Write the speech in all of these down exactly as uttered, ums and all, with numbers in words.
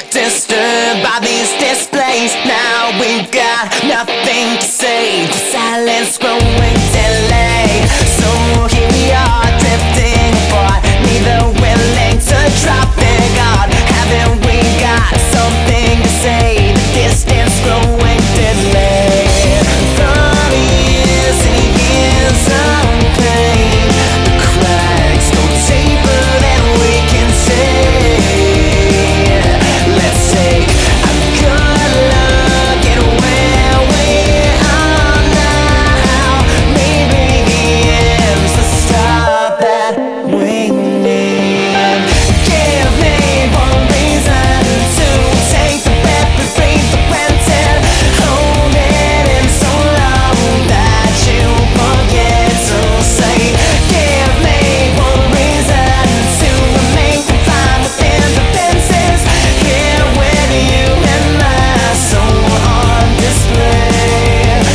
get disturbed by these displays. Now we've got nothing to say. The silence growing deadly. So here we are drifting apart, neither willing to drop their guard. Haven't we got something to say? The distance growing deadly. Thirty years and years of pain. The cracks go deeper than we can see. Let's take a good look at where we are now. Maybe the end's the start that we need. Give me one reason to take the breath we breathe for granted. Hold it in so long that you forget to say. Give me one reason to remain confined within the fences. Here with you and my soul on display.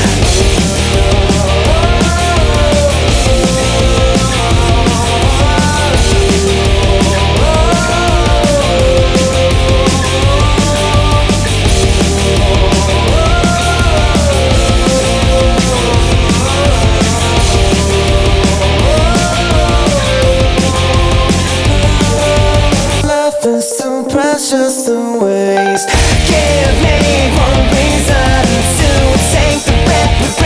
Love is so precious to waste. Give me one reason to take the breath we breathe.